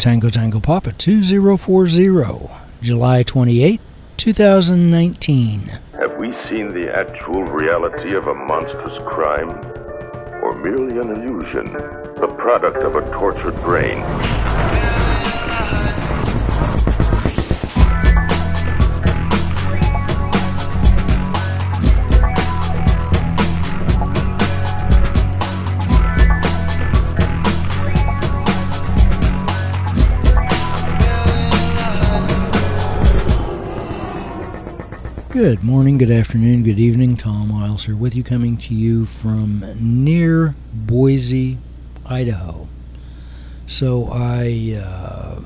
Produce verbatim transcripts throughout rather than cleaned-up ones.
Tango Tango Papa two zero four zero, July twenty-eighth, twenty nineteen. Have we seen the actual reality of a monstrous crime? Or merely an illusion, the product of a tortured brain? Good morning, good afternoon, good evening. Tom Miles here with you, coming to you from near Boise, Idaho. So I uh,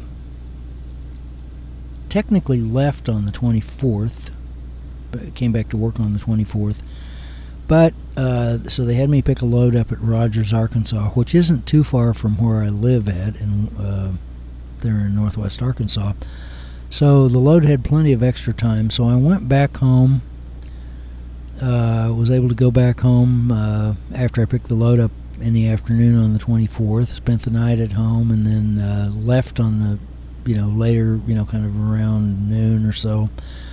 technically left on the twenty-fourth, but came back to work on the twenty-fourth. But, uh, so they had me pick a load up at Rogers, Arkansas, which isn't too far from where I live at, in, uh, there in northwest Arkansas. So the load had plenty of extra time, so I went back home, uh, was able to go back home uh, after I picked the load up in the afternoon on the twenty-fourth, spent the night at home, and then uh, left on the, you know, later, you know, kind of around noon or so,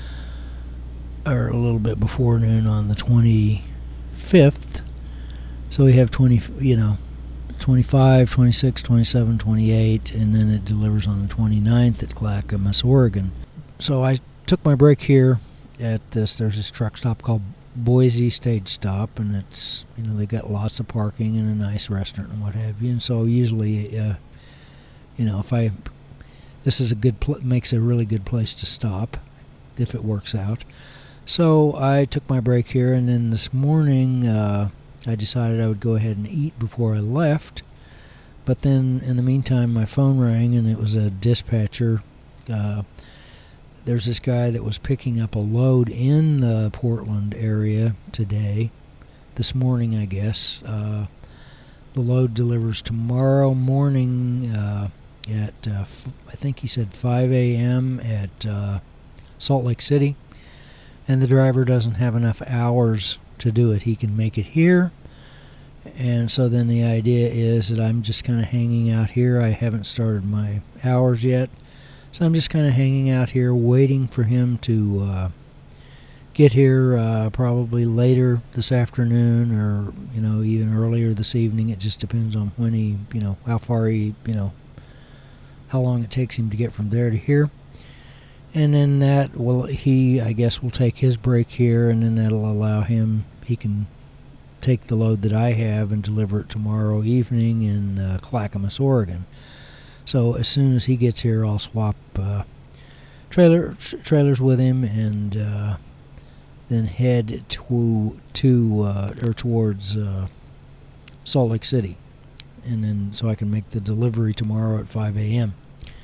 or a little bit before noon on the twenty-fifth. So we have twenty, you know, twenty-five, twenty-six, twenty-seven, twenty-eight, and then it delivers on the twenty-ninth at Clackamas, Oregon. So I took my break here at this, there's this truck stop called Boise Stage Stop, and it's, you know, they got lots of parking and a nice restaurant and what have you, and so usually, uh, you know, if I, this is a good, pl- makes a really good place to stop, if it works out. So I took my break here, and then this morning, uh, I decided I would go ahead and eat before I left, but then in the meantime my phone rang, and it was a dispatcher. Uh, there's this guy that was picking up a load in the Portland area today, this morning I guess. Uh, the load delivers tomorrow morning uh, at, uh, f- I think he said five a.m. at uh, Salt Lake City, and the driver doesn't have enough hours to do it. He can make it here, and so then the idea is that I'm just kind of hanging out here. I haven't started my hours yet, so I'm just kind of hanging out here waiting for him to uh, get here uh, probably later this afternoon, or, you know, even earlier this evening. It just depends on when he, you know, how far he, you know, how long it takes him to get from there to here. And then that will, he, I guess, will take his break here, and then that'll allow him, he can take the load that I have and deliver it tomorrow evening in uh, Clackamas, Oregon. So as soon as he gets here, I'll swap uh, trailer tra- trailers with him, and uh, then head to to uh, or towards uh, Salt Lake City, and then so I can make the delivery tomorrow at five a.m.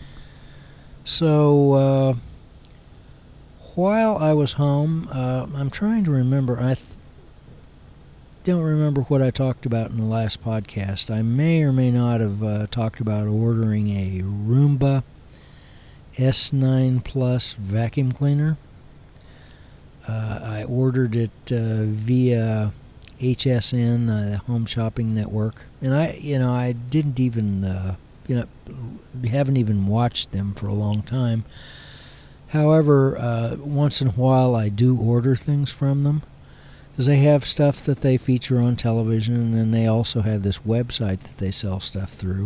So. Uh, While I was home, uh, I'm trying to remember. I th- don't remember what I talked about in the last podcast. I may or may not have uh, talked about ordering a Roomba S nine Plus vacuum cleaner. Uh, I ordered it uh, via H S N, uh, the Home Shopping Network, and I, you know, I didn't even, uh, you know, haven't even watched them for a long time. However, uh, once in a while I do order things from them, because they have stuff that they feature on television, and then they also have this website that they sell stuff through.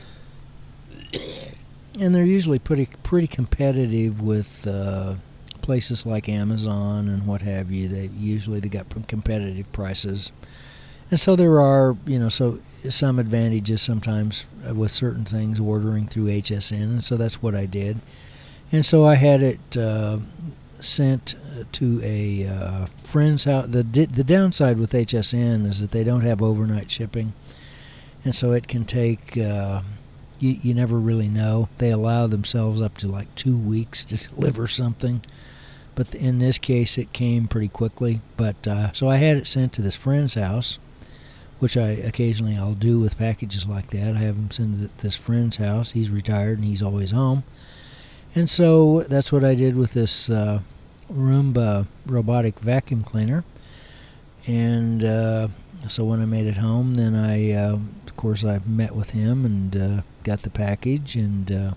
And they're usually pretty pretty competitive with uh, places like Amazon and what have you. They usually they got competitive prices, and so there are, you know, so some advantages sometimes with certain things ordering through H S N, and so that's what I did. And so I had it uh, sent to a uh, friend's house. The the downside with H S N is that they don't have overnight shipping, and so it can take, uh, you, you never really know. They allow themselves up to like two weeks to deliver something, but in this case it came pretty quickly. But uh, so I had it sent to this friend's house, which I occasionally I'll do with packages like that. I have them send it to this friend's house. He's retired and he's always home. And so that's what I did with this uh, Roomba robotic vacuum cleaner. And uh, so when I made it home, then I, uh, of course, I met with him and uh, got the package and uh,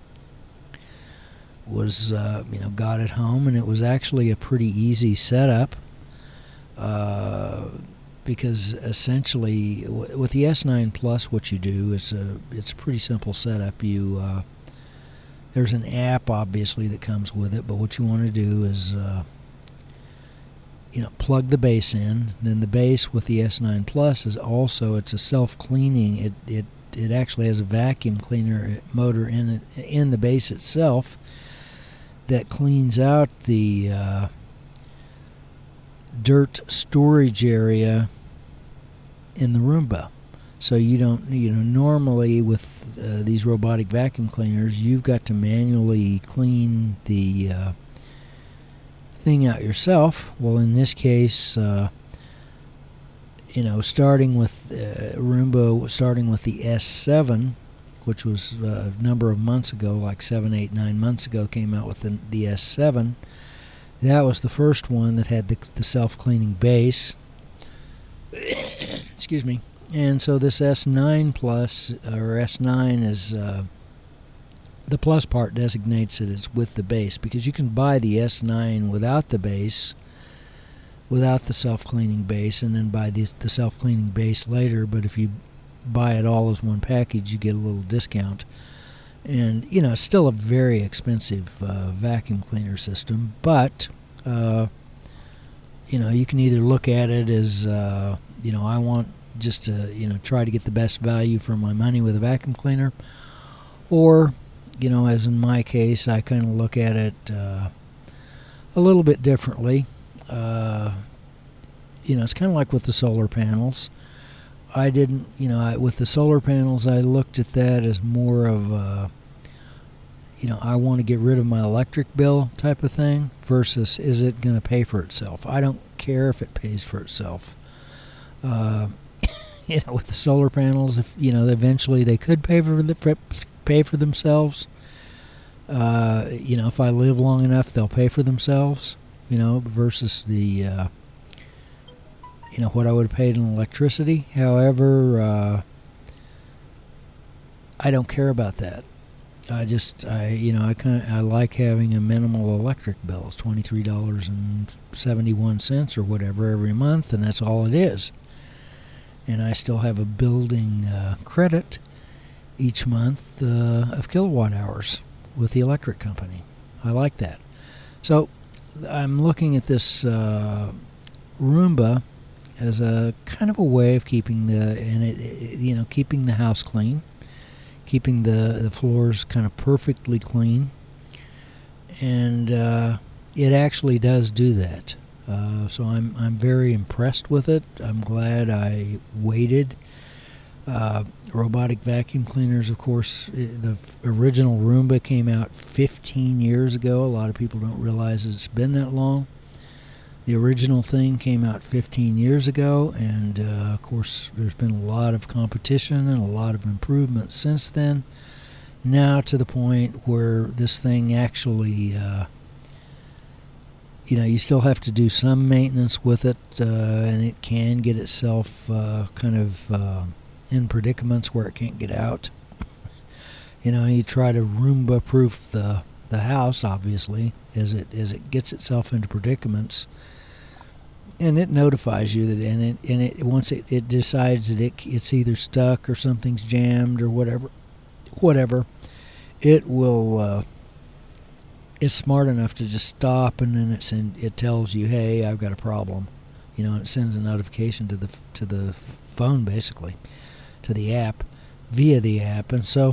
was, uh, you know, got it home, and it was actually a pretty easy setup uh, because essentially w- with the S nine Plus, what you do is a it's a pretty simple setup. You uh, there's an app obviously that comes with it, but what you want to do is uh, you know, plug the base in. Then the base with the S nine Plus is also, it's a self-cleaning. It it it actually has a vacuum cleaner motor in it, in the base itself, that cleans out the uh, dirt storage area in the Roomba. So you don't, you know, normally with uh, these robotic vacuum cleaners, you've got to manually clean the uh, thing out yourself. Well, in this case, uh, you know, starting with uh, Roomba, starting with the S seven, which was uh, a number of months ago, like seven, eight, nine months ago, came out with the, the S seven. That was the first one that had the, the self-cleaning base. Excuse me. And so this S nine Plus, or S nine, is uh, the plus part designates that it's with the base, because you can buy the S nine without the base, without the self-cleaning base, and then buy this, the self-cleaning base later. But if you buy it all as one package, you get a little discount. And, you know, it's still a very expensive uh, vacuum cleaner system, but, uh, you know, you can either look at it as, uh, you know, I want just to, you know, try to get the best value for my money with a vacuum cleaner, or, you know, as in my case, I kind of look at it uh, a little bit differently. Uh, you know, it's kind of like with the solar panels. I didn't, you know, I, with the solar panels, I looked at that as more of a, you know, I want to get rid of my electric bill type of thing, versus is it going to pay for itself? I don't care if it pays for itself. Uh, you know, with the solar panels, if, you know, eventually they could pay for the pay for themselves. Uh, you know, if I live long enough, they'll pay for themselves. You know, versus the, uh, you know, what I would have paid in electricity. However, uh, I don't care about that. I just, I, you know, I kind of, I like having a minimal electric bill. It's twenty-three dollars and seventy-one cents or whatever every month, and that's all it is. And I still have a building uh, credit each month uh, of kilowatt hours with the electric company. I like that. So I'm looking at this uh, Roomba as a kind of a way of keeping the, and it, it, you know, keeping the house clean, keeping the the floors kind of perfectly clean, and uh, it actually does do that. Uh, so I'm I'm very impressed with it. I'm glad I waited. Uh, robotic vacuum cleaners, of course, the original Roomba came out fifteen years ago. A lot of people don't realize it's been that long. The original thing came out fifteen years ago, and uh, of course there's been a lot of competition and a lot of improvements since then. Now to the point where this thing actually, uh, you know, you still have to do some maintenance with it, uh, and it can get itself uh, kind of uh, in predicaments where it can't get out. You know, you try to Roomba-proof the the house, obviously, as it as it gets itself into predicaments, and it notifies you that, and it and it once it, it decides that it it's either stuck or something's jammed or whatever, whatever, it will. Uh, it's smart enough to just stop, and then it's in, it tells you, hey, I've got a problem, you know, and it sends a notification to the to the phone, basically, to the app, via the app, and so,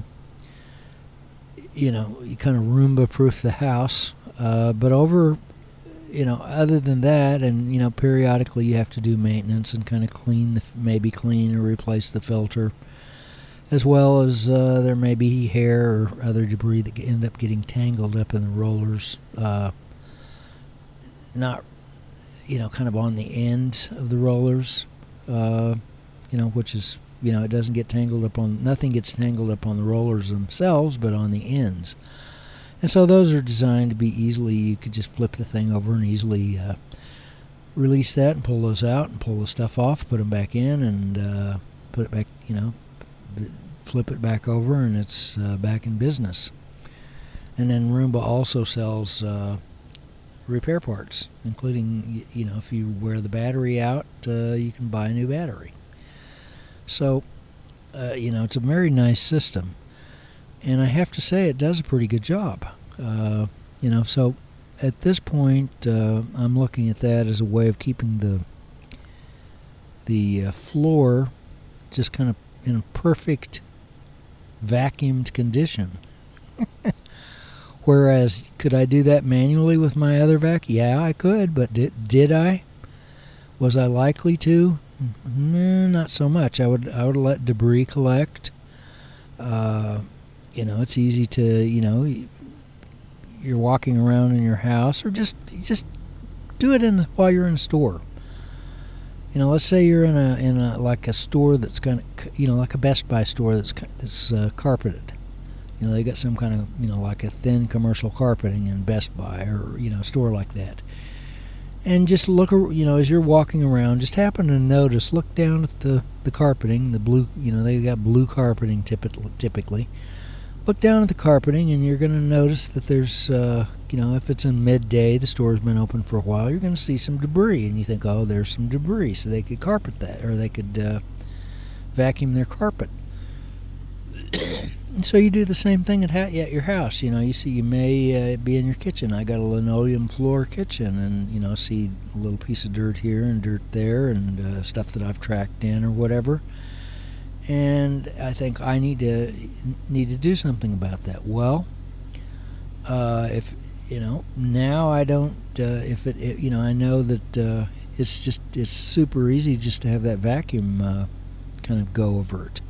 you know, you kind of Roomba-proof the house, uh, but over, you know, other than that, and, you know, periodically you have to do maintenance and kind of clean, the maybe clean or replace the filter, as well as uh, there may be hair or other debris that end up getting tangled up in the rollers, uh, not, you know, kind of on the end of the rollers, uh, you know, which is, you know, it doesn't get tangled up on, nothing gets tangled up on the rollers themselves, but on the ends. And so those are designed to be easily, you could just flip the thing over and easily uh, release that and pull those out and pull the stuff off, put them back in, and uh, put it back, you know, flip it back over, and it's uh, back in business. And then Roomba also sells uh, repair parts, including, you know, if you wear the battery out, uh, you can buy a new battery. So, uh, you know, it's a very nice system. And I have to say it does a pretty good job. Uh, you know, so at this point, uh, I'm looking at that as a way of keeping the the uh, floor just kind of in a perfect vacuumed condition. Whereas, could I do that manually with my other vac? Yeah, I could, but did, did I? Was I likely to? No, not so much. I would I would let debris collect. Uh, you know, it's easy to, you know, you're walking around in your house, or just just do it in while you're in a store. You know, let's say you're in a in a like a store that's kind of, you know, like a Best Buy store that's that's uh, carpeted. You know, they got some kind of, you know, like a thin commercial carpeting in Best Buy, or, you know, a store like that. And just look, you know, as you're walking around, just happen to notice, look down at the, the carpeting, the blue, you know, they got blue carpeting typically. Look down at the carpeting, and you're going to notice that there's, uh, you know, if it's in midday, the store's been open for a while, you're going to see some debris. And you think, oh, there's some debris, so they could carpet that, or they could uh, vacuum their carpet. And so you do the same thing at, ha- at your house. You know, you see, you may uh, be in your kitchen. I got a linoleum floor kitchen, and, you know, see a little piece of dirt here and dirt there, and uh, stuff that I've tracked in or whatever. And I think I need to need to do something about that. Well, uh, if you know, now I don't. Uh, if it, it, you know, I know that uh, it's just it's super easy just to have that vacuum uh, kind of go over it.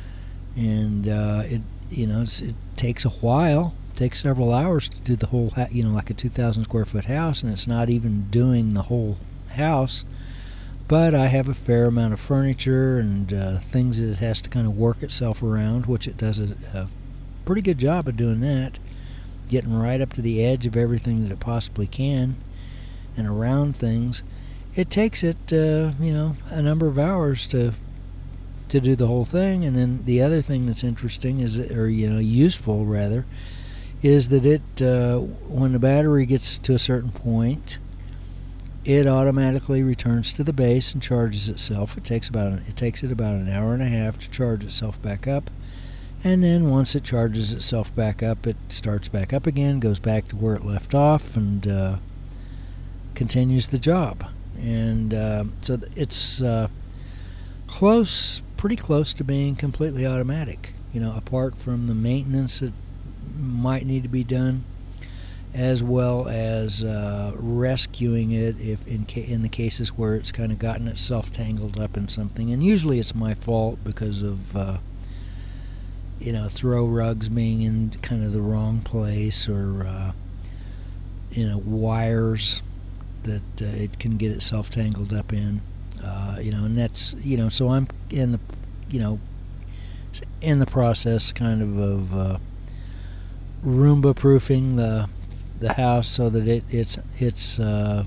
And uh, it, you know, it's, it takes a while. It takes several hours to do the whole, ha- you know, like a two thousand square foot house, and it's not even doing the whole house. But I have a fair amount of furniture and uh, things that it has to kind of work itself around, which it does a, a pretty good job of doing that, getting right up to the edge of everything that it possibly can, and around things. It takes it, uh, you know, a number of hours to. to do the whole thing. And then the other thing that's interesting is, or, you know, useful rather, is that it, uh, when the battery gets to a certain point, it automatically returns to the base and charges itself. It takes about it takes it about an hour and a half to charge itself back up, and then once it charges itself back up, it starts back up again, goes back to where it left off, and uh, continues the job. And uh, so it's uh, close. pretty close to being completely automatic, you know, apart from the maintenance that might need to be done, as well as uh, rescuing it if in ca- in the cases where it's kind of gotten itself tangled up in something. And usually it's my fault because of uh, you know, throw rugs being in kind of the wrong place, or uh, you know, wires that uh, it can get itself tangled up in. Uh, you know, and that's, you know, so I'm in the, you know, in the process kind of of uh, Roomba proofing the the house so that it it's it's uh,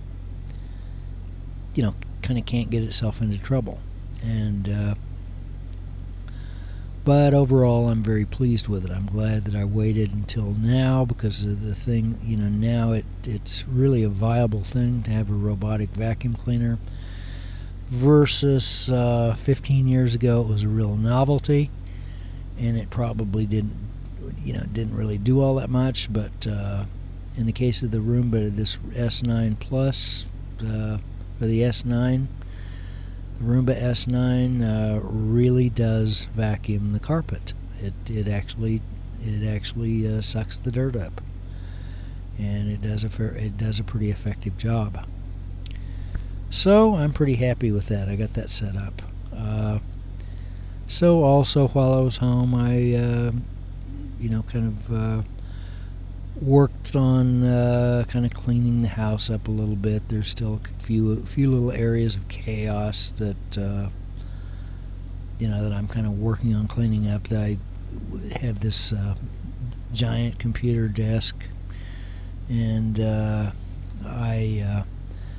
you know, kind of can't get itself into trouble. And uh, but overall, I'm very pleased with it. I'm glad that I waited until now, because of the thing, you know, now it it's really a viable thing to have a robotic vacuum cleaner. Versus uh, fifteen years ago, it was a real novelty, and it probably didn't, you know, didn't really do all that much. But uh, in the case of the Roomba, this S nine Plus, uh, or the S nine, the Roomba S nine uh, really does vacuum the carpet. It it actually it actually uh, sucks the dirt up, and it does a fair, it does a pretty effective job. So I'm pretty happy with that. I got that set up. Uh, so also while I was home, I, uh, you know, kind of uh, worked on uh, kind of cleaning the house up a little bit. There's still a few, a few little areas of chaos that, uh, you know, that I'm kind of working on cleaning up. That I have this uh, giant computer desk, and uh, I. Uh,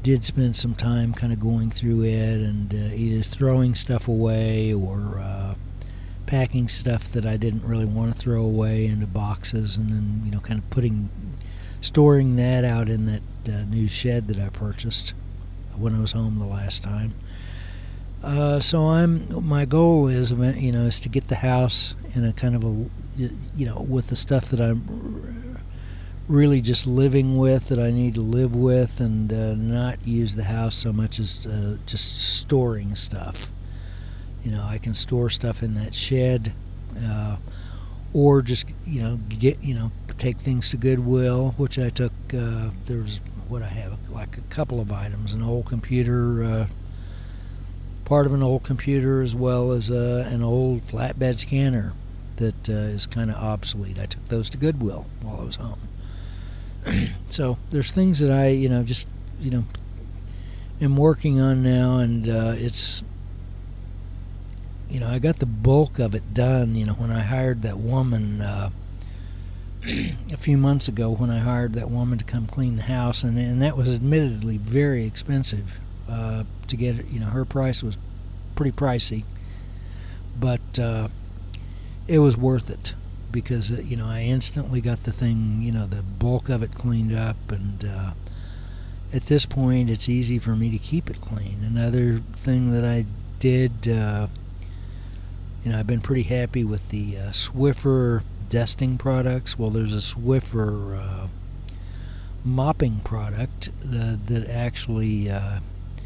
did spend some time kind of going through it and uh, either throwing stuff away or uh, packing stuff that I didn't really want to throw away into boxes, and then, you know, kind of putting, storing that out in that uh, new shed that I purchased when I was home the last time. Uh, so I'm, my goal is, you know, is to get the house in a kind of a, you know, with the stuff that I'm really just living with, that I need to live with, and uh, not use the house so much as uh, just storing stuff. You know, I can store stuff in that shed, uh, or just, you know, get, you know, take things to Goodwill, which I took, uh, there's, what I have, like a couple of items, an old computer, uh, part of an old computer, as well as uh, an old flatbed scanner that uh, is kind of obsolete. I took those to Goodwill while I was home. So there's things that I, you know, just, you know, am working on now, and uh, it's, you know, I got the bulk of it done, you know, when I hired that woman uh, a few months ago, when I hired that woman to come clean the house, and, and that was admittedly very expensive uh, to get it. You know, her price was pretty pricey, but uh, it was worth it, because, uh, you know, I instantly got the thing, you know, the bulk of it cleaned up, and uh, at this point it's easy for me to keep it clean. Another thing that I did, uh, you know, I've been pretty happy with the uh, Swiffer dusting products. Well, there's a Swiffer uh, mopping product uh, that actually, uh,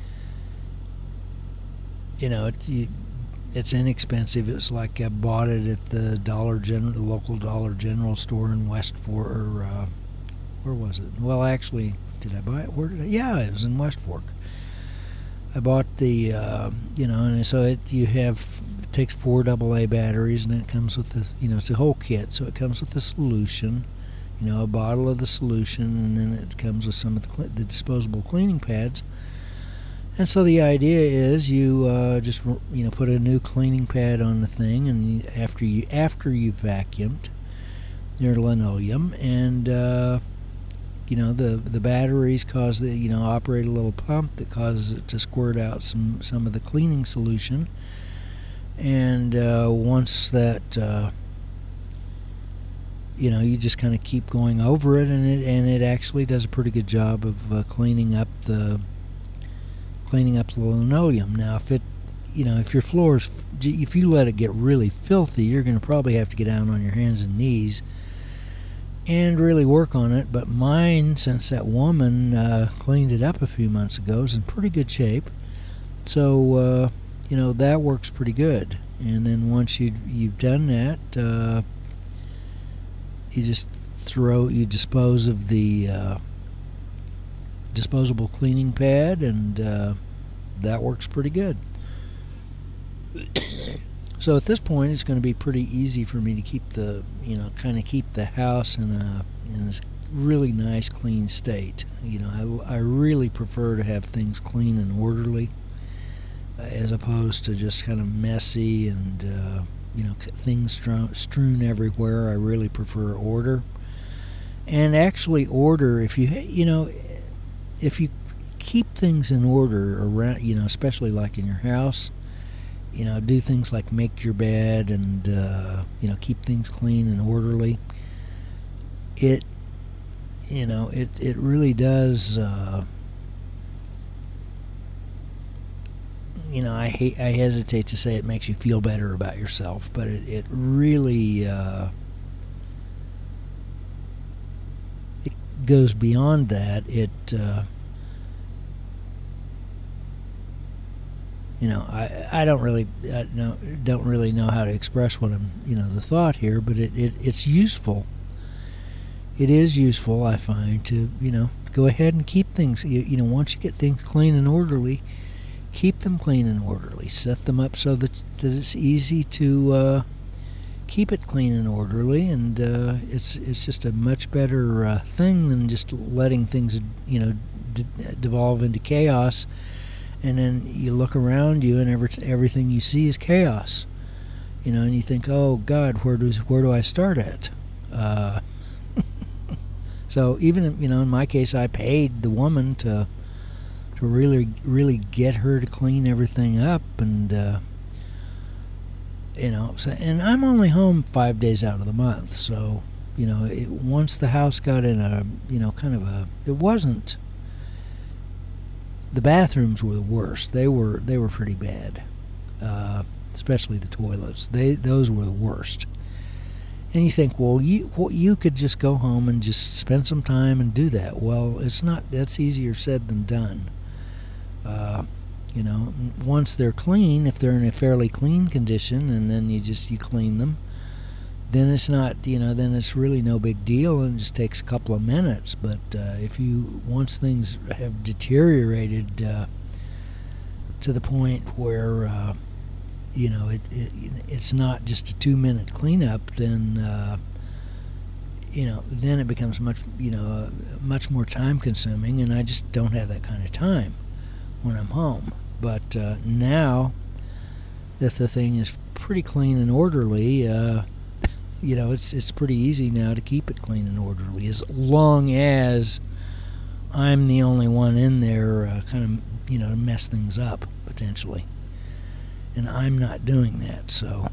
you know, it, you, it's inexpensive. It's like I bought it at the Dollar General, the local Dollar General store in West Fork, or uh, where was it? Well, actually, did I buy it? Where did I? Yeah, it was in West Fork. I bought the, uh, you know, and so it you have it takes four double A batteries, and then it comes with the, you know, it's a whole kit. So it comes with the solution, you know, a bottle of the solution, and then it comes with some of the, the disposable cleaning pads. And so the idea is you uh, just, you know, put a new cleaning pad on the thing, and after you after you vacuumed your linoleum, and uh, you know, the the batteries cause the, you know, operate a little pump that causes it to squirt out some some of the cleaning solution, and uh, once that uh, you know, you just kind of keep going over it, and it and it actually does a pretty good job of uh, cleaning up the cleaning up the linoleum. Now, if it, you know, if your floors, if you let it get really filthy, you're going to probably have to get down on your hands and knees and really work on it. But mine, since that woman uh, cleaned it up a few months ago, is in pretty good shape. So, uh, you know, that works pretty good. And then once you you've done that, uh, you just throw, you dispose of the uh, disposable cleaning pad, and uh, that works pretty good. So at this point, it's going to be pretty easy for me to keep the, you know, kind of keep the house in a in a really nice, clean state. You know, I, I really prefer to have things clean and orderly, uh, as opposed to just kind of messy and uh, you know, things strewn, strewn everywhere. I really prefer order, and actually order. If you you know. If you keep things in order around, you know, especially like in your house, you know, do things like make your bed and, uh, you know, keep things clean and orderly, it, you know, it, it really does, uh, you know, I hate, I hesitate to say it makes you feel better about yourself, but it, it really, uh, goes beyond that. It uh, you know, I I don't really I know, don't really know how to express what I'm, you know, the thought here, but it, it it's useful. It is useful, I find, to, you know, go ahead and keep things, you, you know, once you get things clean and orderly, keep them clean and orderly. Set them up so that that it's easy to uh, keep it clean and orderly, and uh, it's it's just a much better uh, thing than just letting things, you know, d- devolve into chaos, and then you look around you and every, everything you see is chaos, you know, and you think, oh God, where do where do I start at? Uh, so even, you know, in my case, I paid the woman to to really really get her to clean everything up, and uh, you know, so, and I'm only home five days out of the month, so you know, it, once the house got in a, you know, kind of a, it wasn't, the bathrooms were the worst. They were they were pretty bad, uh, especially the toilets. They those were the worst. And you think, well, you well, you could just go home and just spend some time and do that. Well, it's not. That's easier said than done. Uh, you know, once they're clean, if they're in a fairly clean condition, and then you just you clean them, then it's not. You know, then it's really no big deal, and it just takes a couple of minutes. But uh, if you once things have deteriorated uh, to the point where uh, you know, it, it it's not just a two-minute cleanup, then, uh, you know, then it becomes much, you know, uh, much more time-consuming, and I just don't have that kind of time when I'm home. But uh, now that the thing is pretty clean and orderly, uh, you know, it's it's pretty easy now to keep it clean and orderly, as long as I'm the only one in there uh, kind of, you know, to mess things up, potentially. And I'm not doing that, so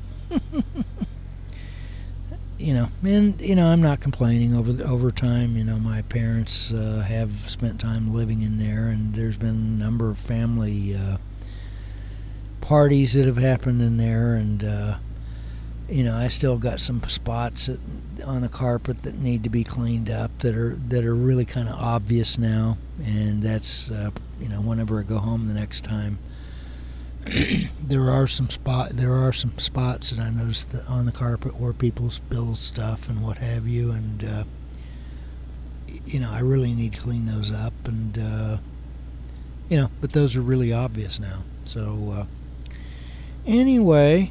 you know, and you know, I'm not complaining over the, over time. You know, my parents uh, have spent time living in there, and there's been a number of family uh, parties that have happened in there, and uh, you know, I still got some spots that, on the carpet that need to be cleaned up that are that are really kind of obvious now, and that's uh, you know, whenever I go home the next time. there are some spot there are some spots that I noticed that on the carpet where people spill stuff and what have you, and uh, you know, I really need to clean those up, and uh, you know, but those are really obvious now. So uh, anyway,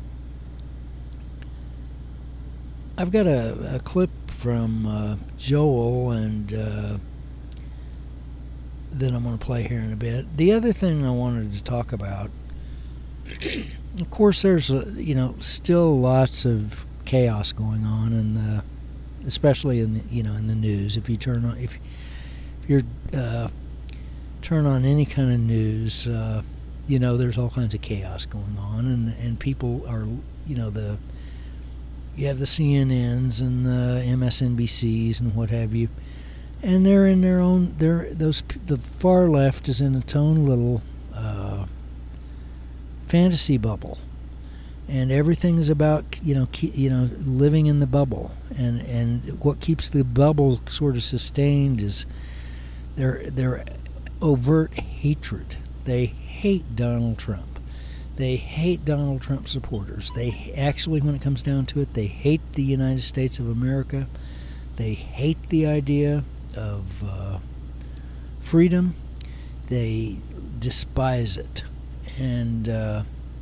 I've got a, a clip from uh, Joel, and uh, that I'm going to play here in a bit. The other thing I wanted to talk about, of course, there's a, you know, still lots of chaos going on in the, especially in the, you know, in the news. If you turn on if if you're uh, turn on any kind of news, uh, you know, there's all kinds of chaos going on, and and people are, you know, the you have the C N Ns and the M S N B Cs and what have you. And they're in their own. They're those. The far left is in its own little uh, fantasy bubble, and everything is about, you know, ke- you know, living in the bubble. And and what keeps the bubble sort of sustained is their their overt hatred. They hate Donald Trump. They hate Donald Trump supporters. They actually, when it comes down to it, they hate the United States of America. They hate the idea of uh, freedom. They despise it, and uh,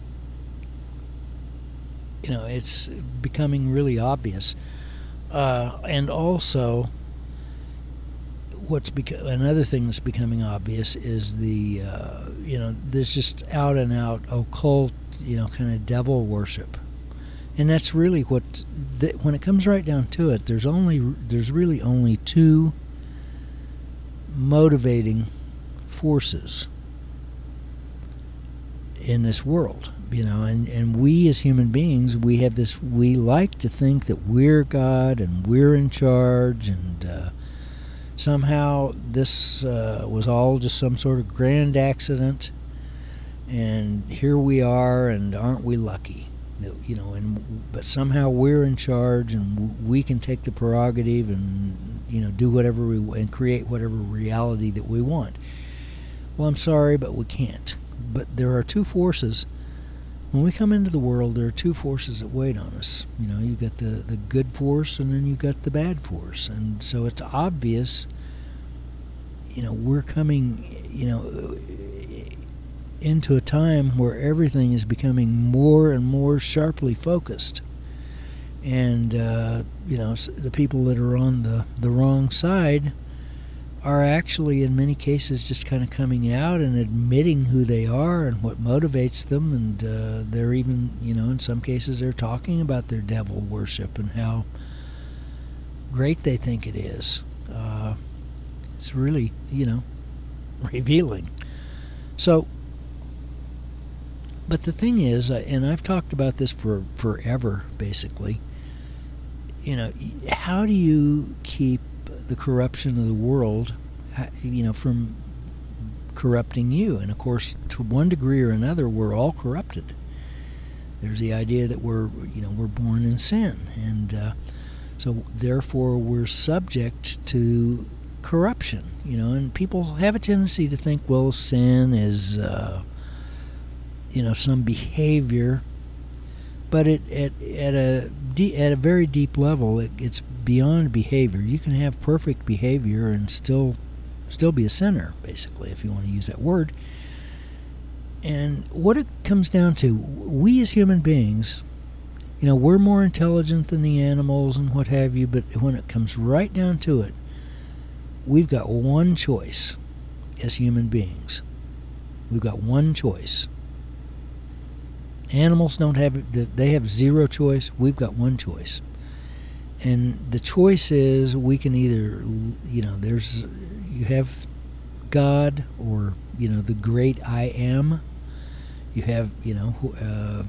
you know, it's becoming really obvious. Uh, and also, what's beca- another thing that's becoming obvious is the uh, you know, there's just out and out occult, you know, kind of devil worship. And that's really what, th- when it comes right down to it, there's only there's really only two motivating forces in this world, you know, and, and we as human beings, we have this, we like to think that we're God and we're in charge, and uh, somehow this uh, was all just some sort of grand accident, and here we are, and aren't we lucky? You know, and but somehow we're in charge, and we can take the prerogative and, you know, do whatever we and create whatever reality that we want. Well, I'm sorry, but we can't. But there are two forces. When we come into the world, there are two forces that wait on us. You know, you got the the good force, and then you got the bad force, and so it's obvious. You know, we're coming, you know, into a time where everything is becoming more and more sharply focused, and uh, you know, the people that are on the the wrong side are actually, in many cases, just kind of coming out and admitting who they are and what motivates them, and uh, they're even, you know, in some cases they're talking about their devil worship and how great they think it is. Uh, it's really, you know, revealing. So, but the thing is, and I've talked about this for forever, basically, you know, how do you keep the corruption of the world, you know, from corrupting you? And of course, to one degree or another, we're all corrupted. There's the idea that we're, you know, we're born in sin, and uh, so therefore we're subject to corruption, you know. And people have a tendency to think, well, sin is, uh, you know, some behavior, but it at at a de- at a very deep level, it, it's beyond behavior. You can have perfect behavior and still still be a sinner, basically, if you want to use that word. And what it comes down to, we as human beings, you know, we're more intelligent than the animals and what have you, but when it comes right down to it, we've got one choice as human beings. We've got one choice. Animals don't have, they have zero choice. We've got one choice. And the choice is, we can either, you know, there's, you have God, or, you know, the great I am. You have, you know, uh,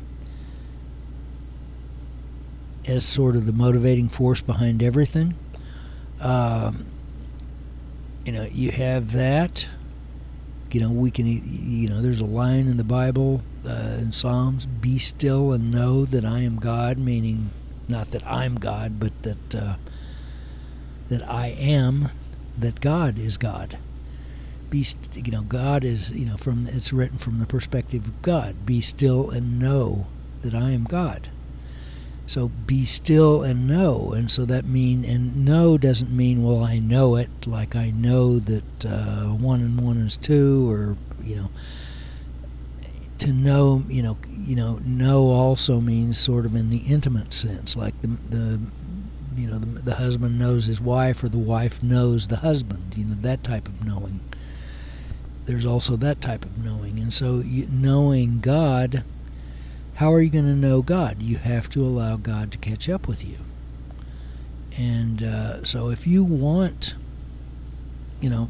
as sort of the motivating force behind everything. Um, you know, you have that. You know, we can, you know, there's a line in the Bible, uh, in Psalms, be still and know that I am God, meaning not that I'm God, but that, uh, that I am, that God is God. Be, you know, God is, you know, from, it's written from the perspective of God. Be still and know that I am God. So be still and know, and so that mean, and know doesn't mean, well, I know it, like I know that uh, one and one is two, or, you know, to know, you know, you know, know also means sort of in the intimate sense, like the, the you know, the, the husband knows his wife, or the wife knows the husband, you know, that type of knowing. There's also that type of knowing. And so you, knowing God, how are you going to know God? You have to allow God to catch up with you. And uh, so if you want, you know,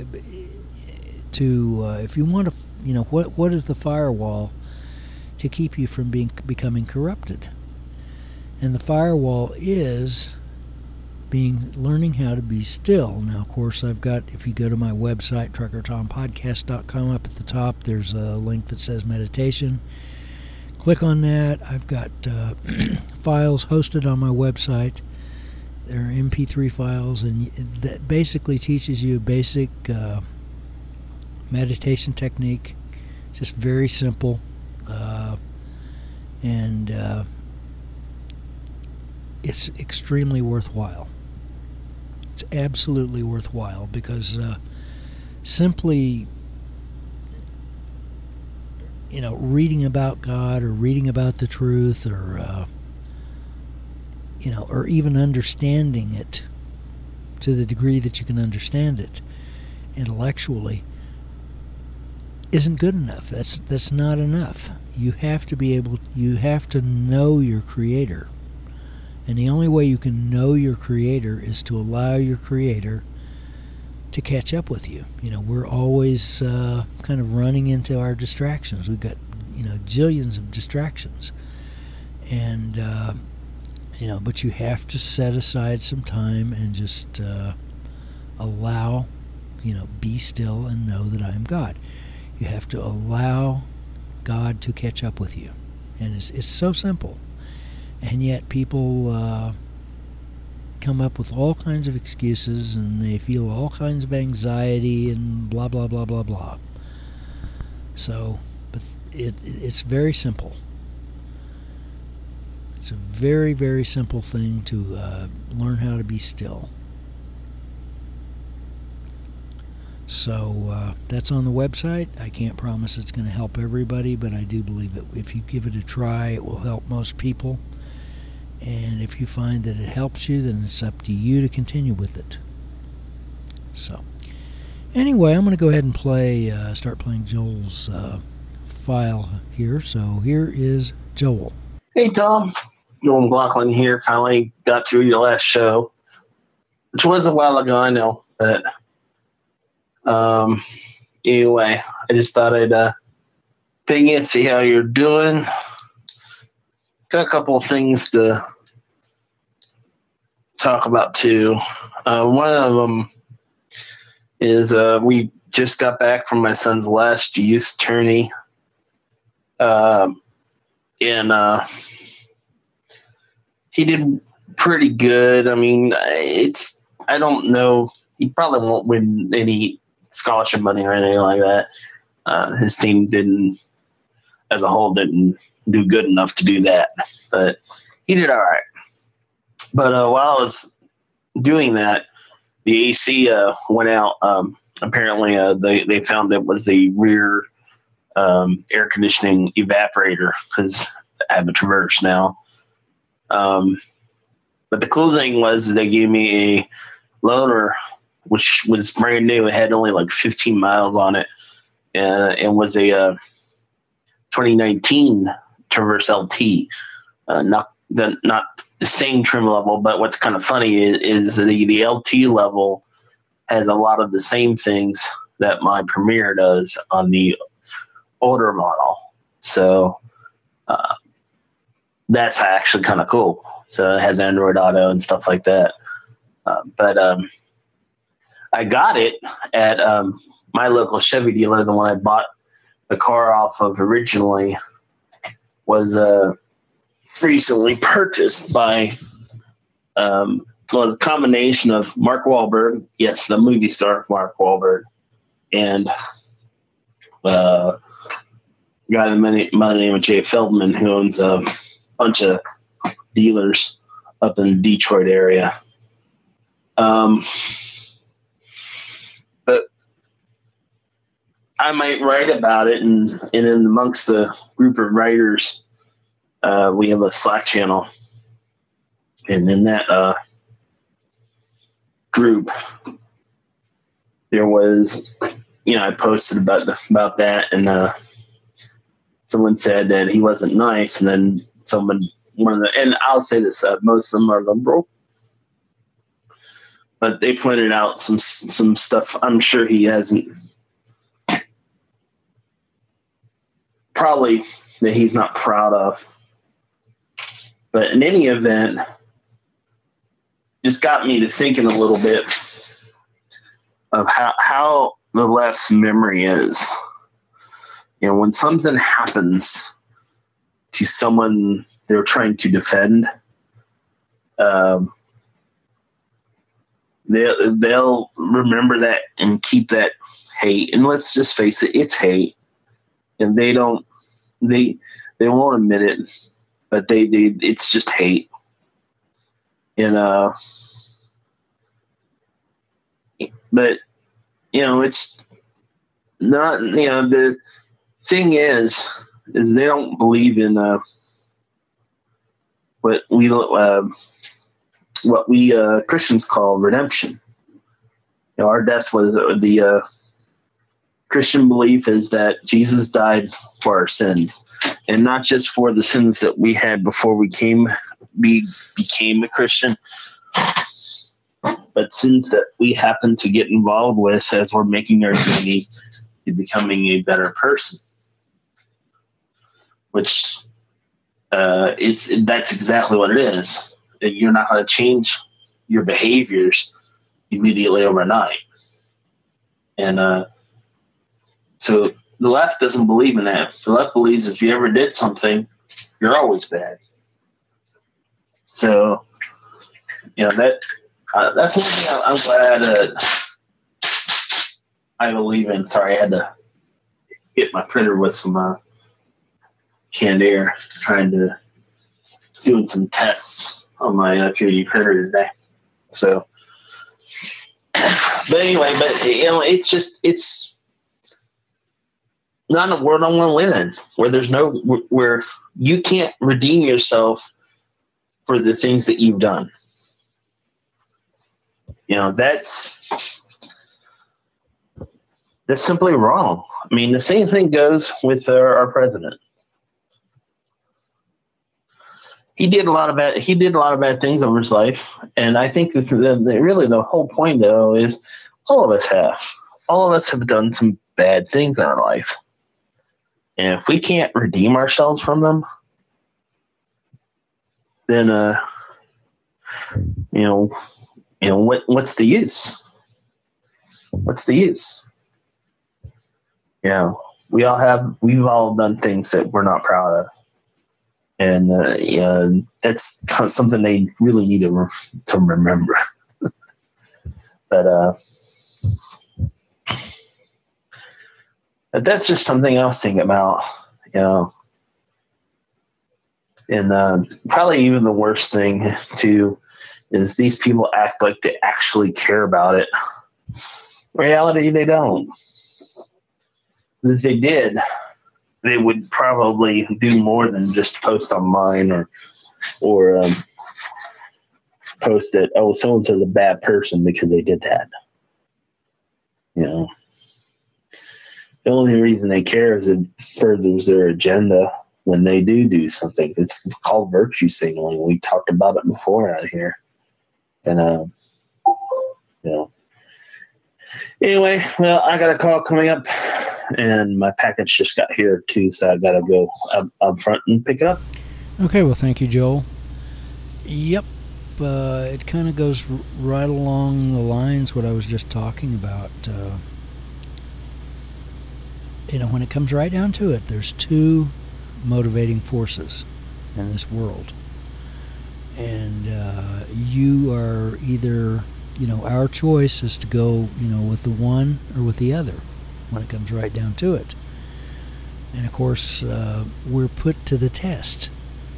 to, uh, if you want to, you know, what what is the firewall to keep you from being becoming corrupted? And the firewall is being, learning how to be still. Now, of course, I've got, if you go to my website, trucker tom podcast dot com, up at the top, there's a link that says meditation. Click on that. I've got uh, files hosted on my website. They're M P three files, and that basically teaches you a basic uh, meditation technique. Just very simple. Uh, and uh, it's extremely worthwhile. It's absolutely worthwhile, because uh, simply, you know, reading about God, or reading about the truth, or, uh, you know, or even understanding it to the degree that you can understand it intellectually, isn't good enough. That's that's not enough. You have to be able, you have to know your Creator. And the only way you can know your Creator is to allow your Creator to catch up with you. You know, we're always uh, kind of running into our distractions. We've got, you know, jillions of distractions. And, uh, you know, but you have to set aside some time and just uh, allow, you know, be still and know that I am God. You have to allow God to catch up with you. And it's, it's so simple. And yet people uh, come up with all kinds of excuses, and they feel all kinds of anxiety and blah, blah, blah, blah, blah. So, but it, it's very simple. It's a very, very simple thing to uh, learn how to be still. So uh, that's on the website. I can't promise it's going to help everybody, but I do believe that if you give it a try, it will help most people. And if you find that it helps you, then it's up to you to continue with it. So, anyway, I'm going to go ahead and play, uh, start playing Joel's uh, file here. So here is Joel. Hey, Tom. Joel McLaughlin here. Finally got to your last show, which was a while ago, I know. But um, anyway, I just thought I'd uh, ping you, see how you're doing. Got a couple of things to talk about too. Uh, one of them is uh, we just got back from my son's last youth tourney, uh, and uh, he did pretty good. I mean, it's I don't know. He probably won't win any scholarship money or anything like that. Uh, his team didn't, as a whole, didn't do good enough to do that, but he did all right. But uh, while I was doing that, the A C uh, went out. Um, apparently, uh, they they found it was the rear um, air conditioning evaporator because I have a Traverse now. Um, but the cool thing was they gave me a loaner, which was brand new. It had only like fifteen miles on it, and it was a uh, twenty nineteen Traverse L T. Uh, not the not the same trim level, but what's kind of funny is, is the the L T level has a lot of the same things that my Premier does on the older model. So uh, that's actually kind of cool. So it has Android Auto and stuff like that. Uh, but um, I got it at um, my local Chevy dealer. The one I bought the car off of originally was uh, recently purchased by um, well, it's a combination of Mark Wahlberg, yes, the movie star Mark Wahlberg, and uh, a guy by the name of Jay Feldman, who owns a bunch of dealers up in the Detroit area. Um, but I might write about it, and, and in amongst the group of writers, uh, we have a Slack channel, and in that uh, group, there was, you know, I posted about the, about that, and uh, someone said that he wasn't nice, and then someone, one of the, and I'll say this, uh, most of them are liberal. But they pointed out some some stuff I'm sure he hasn't, probably that he's not proud of. But in any event, just got me to thinking a little bit of how, how the left's memory is. You know, when something happens to someone they're trying to defend, um, They'll, they'll remember that and keep that hate. And let's just face it, it's hate. And they don't, they they won't admit it, but they, they it's just hate. And, uh, but, you know, it's not, you know, the thing is, is they don't believe in uh, what we, uh, what we uh, Christians call redemption. You know, our death was uh, the uh, Christian belief is that Jesus died for our sins, and not just for the sins that we had before we came, we became a Christian, but sins that we happen to get involved with as we're making our journey to becoming a better person. Which uh, it's that's exactly what it is. You're not going to change your behaviors immediately overnight. And uh, so the left doesn't believe in that. The left believes if you ever did something, you're always bad. So, you know, that uh, that's one thing I'm glad uh, I believe in. Sorry, I had to hit my printer with some uh, canned air, trying to doing some tests on my uh, three D printer today. So, but anyway, but you know, it's just, it's not a world I want to live in where there's no, where you can't redeem yourself for the things that you've done. You know, that's, that's simply wrong. I mean, the same thing goes with our, our president. He did a lot of bad. He did a lot of bad things over his life, and I think that the, the, really the whole point, though, is all of us have. All of us have done some bad things in our life. And if we can't redeem ourselves from them, then, uh, you know, you know, what, what's the use? What's the use? You know, we all have, we've all done things that we're not proud of. And, uh, yeah, that's kind of something they really need to, re- to remember. But, uh, but that's just something I was thinking about, you know. And uh, probably even the worst thing, too, is these people act like they actually care about it. In reality, they don't. If they did, they would probably do more than just post online or or um, post that, oh, so-and-so's a bad person because they did that. You know, the only reason they care is it furthers their agenda when they do do something. It's called virtue signaling. We talked about it before out here. And, um, you know. Anyway, well, I got a call coming up, and my package just got here, too, so I got to go up, up front and pick it up. Okay, well, thank you, Joel. Yep, uh, it kind of goes r- right along the lines what I was just talking about. Uh, you know, when it comes right down to it, there's two motivating forces in this world. And uh, you are either, you know, our choice is to go, you know, with the one or with the other when it comes right down to it. And of course, uh, we're put to the test.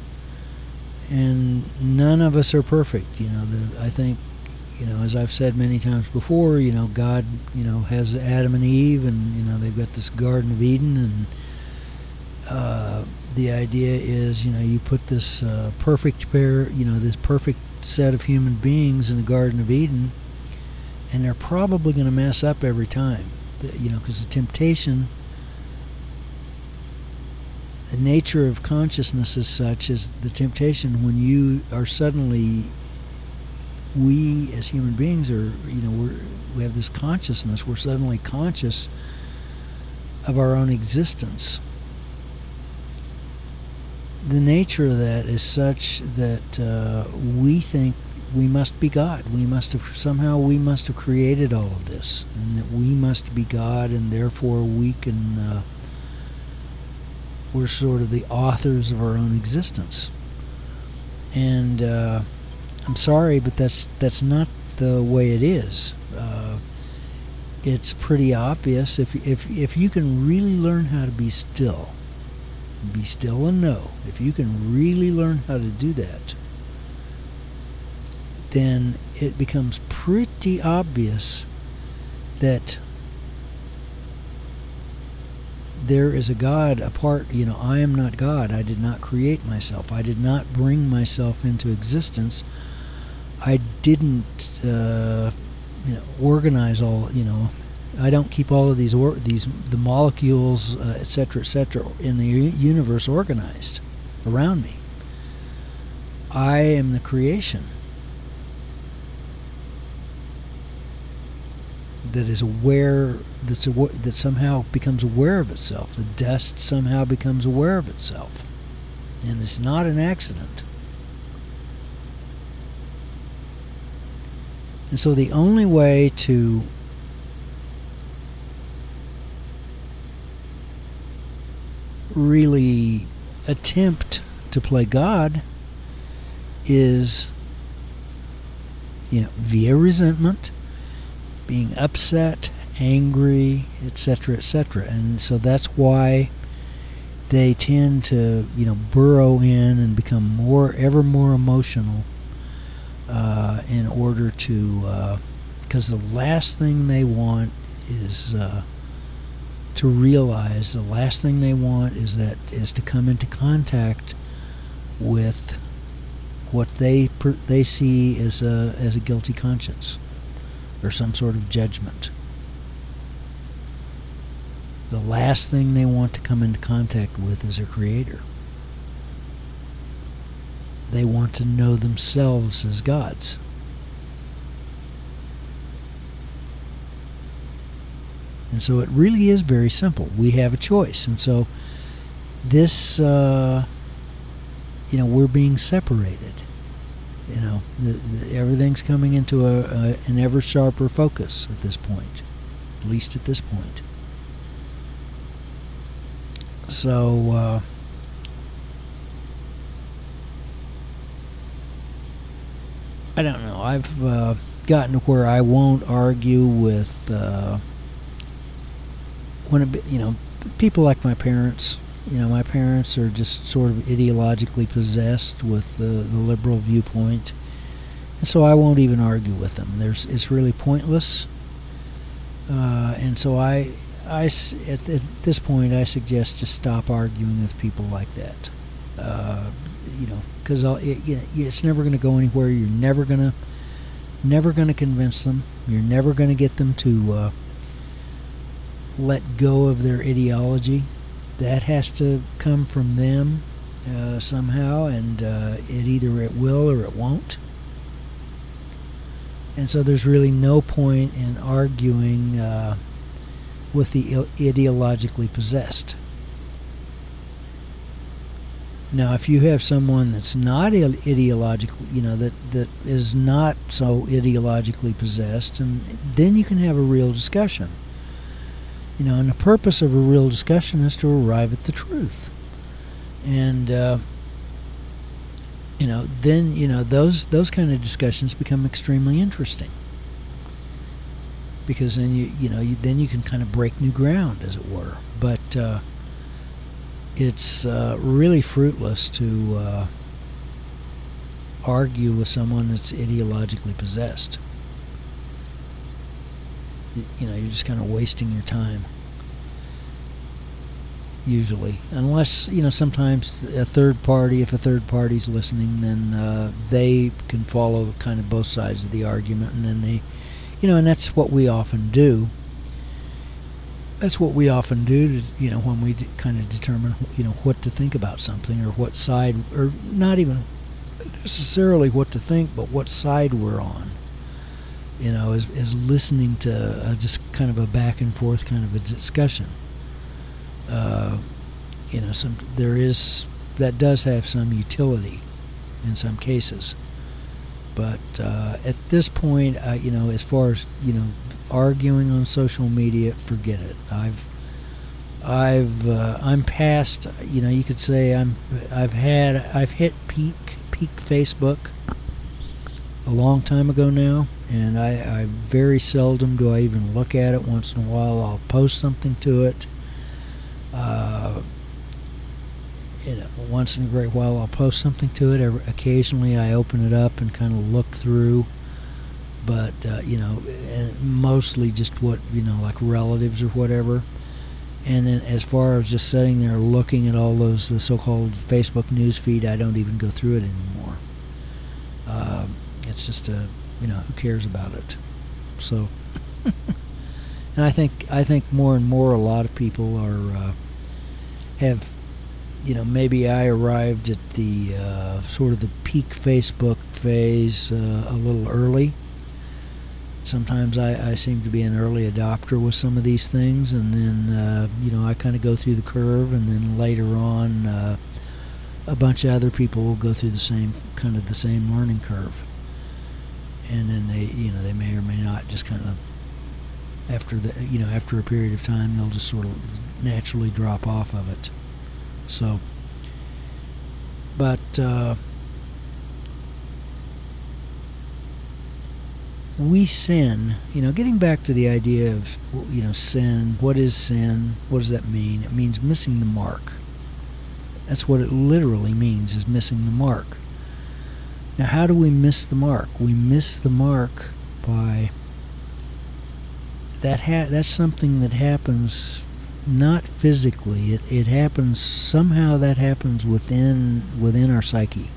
And none of us are perfect. You know, the, I think, you know, as I've said many times before, you know, God, you know, has Adam and Eve, and, you know, they've got this Garden of Eden, and uh, the idea is, you know, you put this uh, perfect pair, you know, this perfect set of human beings in the Garden of Eden, and they're probably going to mess up every time, the, you know, because the temptation, the nature of consciousness is such as the temptation when you are suddenly, we as human beings are, you know, we're, we have this consciousness, we're suddenly conscious of our own existence. The nature of that is such that uh, we think we must be God. We must have, somehow we must have created all of this, and that we must be God, and therefore we can, uh, we're sort of the authors of our own existence. And uh, I'm sorry, but that's that's not the way it is. Uh, it's pretty obvious. If if if you can really learn how to be still, be still and know, if you can really learn how to do that, then it becomes pretty obvious that there is a God apart. You know, I am not God. I did not create myself. I did not bring myself into existence. I didn't, uh, you know, organize all. You know, I don't keep all of these or these the molecules, uh, et cetera, et cetera, in the universe organized around me. I am the creation that is aware, that's aw- that somehow becomes aware of itself. The dust somehow becomes aware of itself, and it's not an accident. And so the only way to really attempt to play God is, you know, via resentment, being upset, angry, et cetera, et cetera. And so that's why they tend to, you know, burrow in and become more, ever more emotional uh, in order to, because uh, the last thing they want is uh, to realize, the last thing they want is that is to come into contact with what they per, they see as a as a guilty conscience or some sort of judgment. The last thing they want to come into contact with is a creator. They want to know themselves as gods. And so it really is very simple. We have a choice. And so this, uh, you know, we're being separated. You know, the, the, everything's coming into a, a, an ever sharper focus at this point, at least at this point. So, uh, I don't know. I've uh, gotten to where I won't argue with, uh, when it, you know, people like my parents. You know, my parents are just sort of ideologically possessed with the, the liberal viewpoint, and so I won't even argue with them. There's, it's really pointless, uh, and so I, I, at, at this point, I suggest just stop arguing with people like that. Uh, you know, because it, you know, it's never going to go anywhere. You're never gonna, never going to convince them. You're never going to get them to uh, let go of their ideology. That has to come from them uh, somehow, and uh, it either it will or it won't. And so there's really no point in arguing uh, with the ideologically possessed. Now, if you have someone that's not ideologically, you know, that, that is not so ideologically possessed, and then you can have a real discussion. You know, and the purpose of a real discussion is to arrive at the truth. And, uh, you know, then, you know, those those kind of discussions become extremely interesting. Because then, you you know, you, then you can kind of break new ground, as it were. But uh, it's uh, really fruitless to uh, argue with someone that's ideologically possessed. You know, you're just kind of wasting your time, usually. Unless, you know, sometimes a third party, if a third party's listening, then uh, they can follow kind of both sides of the argument, and then they, you know, and that's what we often do. That's what we often do, to, you know, when we d- kind of determine, you know, what to think about something, or what side, or not even necessarily what to think, but what side we're on. You know, is is listening to uh, just kind of a back and forth kind of a discussion. Uh, you know, some there is that does have some utility in some cases, but uh, at this point, uh, you know, as far as you know, arguing on social media, forget it. I've I've uh, I'm past. You know, you could say I'm I've had I've hit peak peak Facebook a long time ago now. And I, I very seldom do I even look at it. Once in a while I'll post something to it. Uh, you know, once in a great while I'll post something to it. Every, occasionally I open it up and kind of look through. But, uh, you know, and mostly just what, you know, like relatives or whatever. And then as far as just sitting there looking at all those, the so-called Facebook news feed, I don't even go through it anymore. Uh, it's just a... You know, who cares about it? So, and I think I think more and more a lot of people are uh, have, you know, maybe I arrived at the uh, sort of the peak Facebook phase uh, a little early. Sometimes I, I seem to be an early adopter with some of these things, and then uh, you know I kind of go through the curve, and then later on uh, a bunch of other people will go through the same kind of the same learning curve. And then they, you know, they may or may not just kind of, after the, you know, after a period of time, they'll just sort of naturally drop off of it. So, but uh, we sin, you know, getting back to the idea of, you know, sin, what is sin? What does that mean? It means missing the mark. That's what it literally means, is missing the mark. Now, how do we miss the mark? We miss the mark by that. Ha- that's something that happens not physically. It it happens somehow. That happens within within our psyche,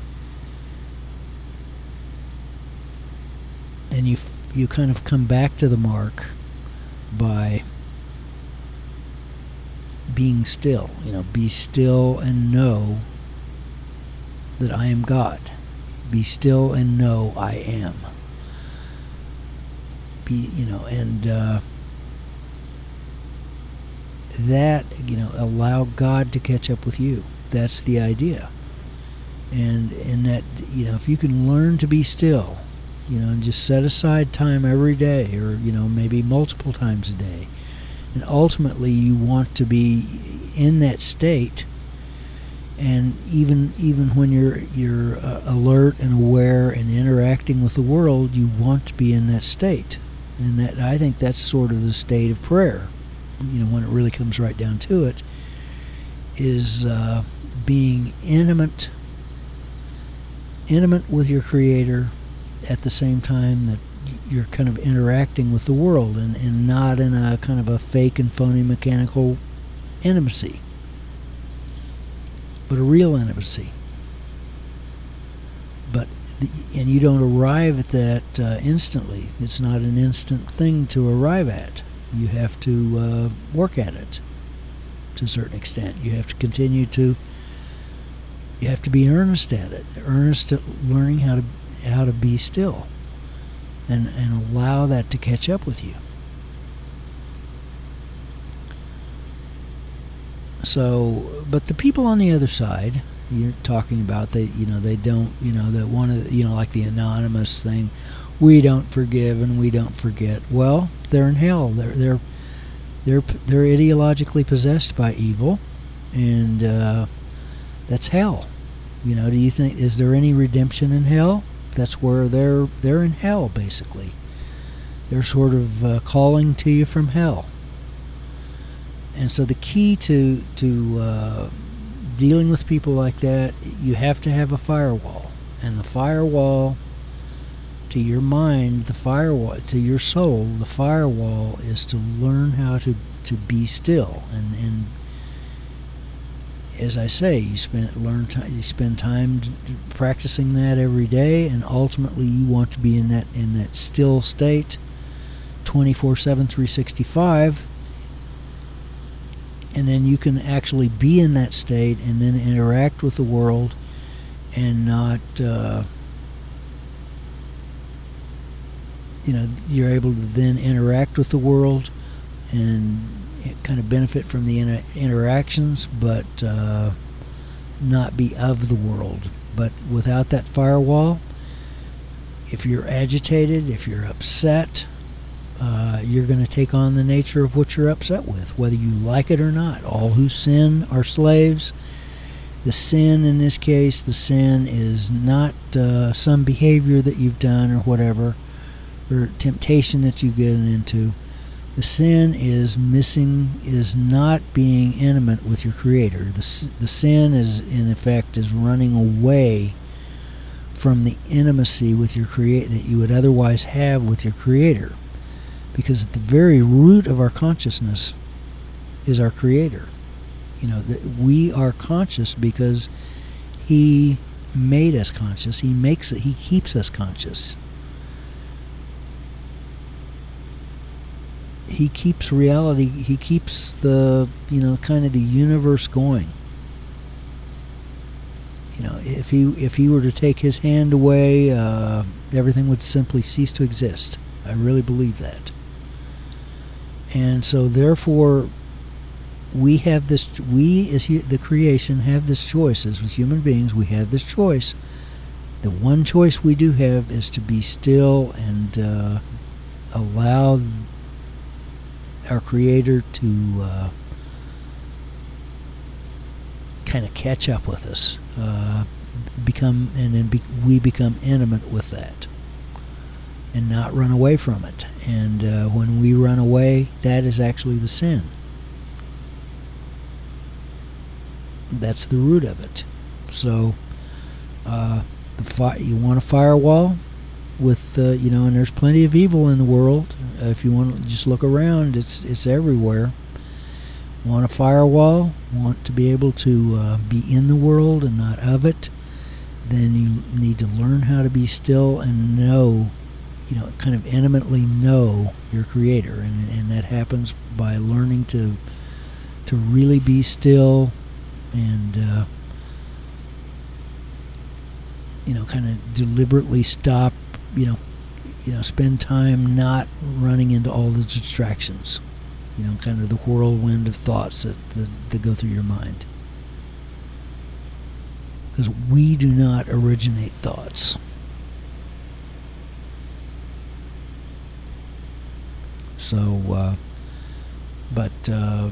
and you f- you kind of come back to the mark by being still. You know, be still and know that I am God. Be still and know I am. Be, you know, and uh, that, you know, allow God to catch up with you. That's the idea. And in that, you know, if you can learn to be still, you know, and just set aside time every day, or, you know, maybe multiple times a day, and ultimately you want to be in that state. And even even when you're you're uh, alert and aware and interacting with the world, you want to be in that state. And that, I think that's sort of the state of prayer. You know, when it really comes right down to it, is uh, being intimate, intimate with your Creator, at the same time that you're kind of interacting with the world, and, and not in a kind of a fake and phony mechanical intimacy, but a real intimacy. But the, and you don't arrive at that uh, instantly. It's not an instant thing to arrive at. You have to uh, work at it to a certain extent. You have to continue to. You have to be earnest at it, earnest at learning how to how to be still, and and allow that to catch up with you. So, but the people on the other side, you're talking about, they, you know, they don't, you know, that one of the, you know, like the anonymous thing, we don't forgive and we don't forget. Well, they're in hell. They're they're they're they're ideologically possessed by evil, and uh, that's hell. You know, do you think, is there any redemption in hell? That's where they're they're in hell, basically. They're sort of uh, calling to you from hell. And so the key to to uh, dealing with people like that, you have to have a firewall. And the firewall to your mind, the firewall to your soul, the firewall is to learn how to, to be still. And, and as I say, you spend learn time, you spend time practicing that every day, and ultimately you want to be in that in that still state, twenty-four seven, three sixty-five. And then you can actually be in that state and then interact with the world, and not, uh, you know, you're able to then interact with the world and kind of benefit from the inter- interactions, but uh, not be of the world. But without that firewall, if you're agitated, if you're upset, Uh, you're going to take on the nature of what you're upset with, whether you like it or not. All who sin are slaves. The sin in this case, the sin is not uh, some behavior that you've done or whatever, or temptation that you get into. The sin is missing, is not being intimate with your Creator. The, the sin is, in effect, is running away from the intimacy with your Creator that you would otherwise have with your Creator. Because at the very root of our consciousness is our Creator. You know, that we are conscious because He made us conscious. He makes it. He keeps us conscious. He keeps reality. He keeps the, you know, kind of the universe going. You know, if he if he were to take His hand away, uh, everything would simply cease to exist. I really believe that. And so, therefore, we have this, we as hu- the creation have this choice. As with human beings, we have this choice. The one choice we do have is to be still and uh, allow our Creator to uh, kind of catch up with us, uh, become, and then be, we become intimate with that, and not run away from it. And uh, when we run away, that is actually the sin. That's the root of it. So, uh, the fi- you want a firewall with, uh, you know, and there's plenty of evil in the world. Uh, if you want to just look around, it's it's everywhere. Want a firewall? Want to be able to uh, be in the world and not of it? Then you need to learn how to be still and know, you know, kind of intimately know your Creator, and and that happens by learning to to really be still, and uh, you know, kind of deliberately stop, you know, you know, spend time not running into all the distractions. You know, kind of the whirlwind of thoughts that, that, that go through your mind. Because we do not originate thoughts. So, uh, but uh,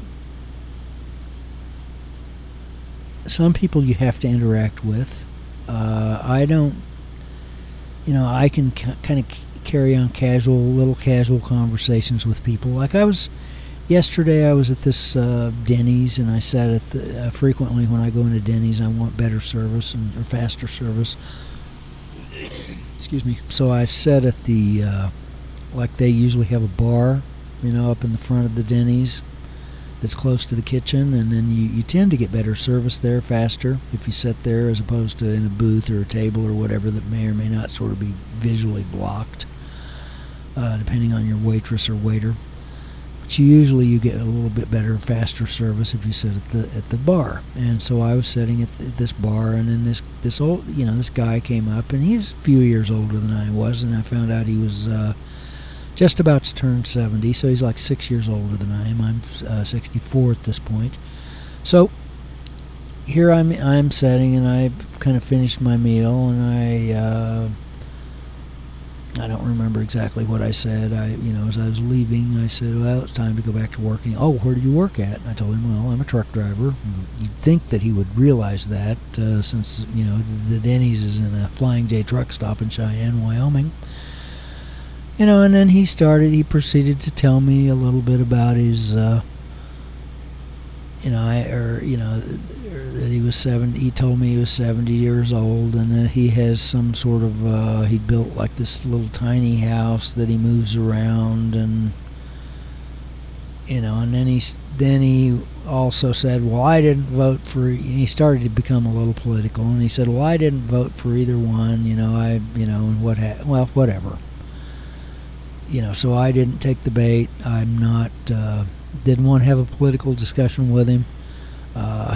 some people you have to interact with. Uh, I don't, you know, I can c- kind of c- carry on casual, little casual conversations with people. Like I was, yesterday I was at this uh, Denny's, and I sat at the, uh, frequently when I go into Denny's, I want better service and or faster service. Excuse me. So I sat at the, uh, like they usually have a bar, you know, up in the front of the Denny's that's close to the kitchen, and then you, you tend to get better service there faster if you sit there as opposed to in a booth or a table or whatever that may or may not sort of be visually blocked, uh, depending on your waitress or waiter. But you usually you get a little bit better, faster service if you sit at the at the bar. And so I was sitting at, the, at this bar, and then this this old you know this guy came up, and he was a few years older than I was, and I found out he was uh, just about to turn seventy, so he's like six years older than I am. I'm uh, sixty-four at this point. So here I'm I'm sitting, and I've kind of finished my meal, and I uh, I don't remember exactly what I said. I you know as I was leaving, I said, well, it's time to go back to work. And he, oh, where do you work at? And I told him, well, I'm a truck driver. You'd think that he would realize that uh, since you know the Denny's is in a Flying J truck stop in Cheyenne, Wyoming. You know, and then he started, he proceeded to tell me a little bit about his, uh, you know, I, or, you know, that he was seventy, he told me he was seventy years old, and that he has some sort of, uh, he built like this little tiny house that he moves around, and, you know, and then he, then he also said, well, I didn't vote for, he started to become a little political, and he said, well, I didn't vote for either one, you know, I, you know, and what, ha- well, whatever. You know, so I didn't take the bait. I'm not, uh, didn't want to have a political discussion with him. Uh,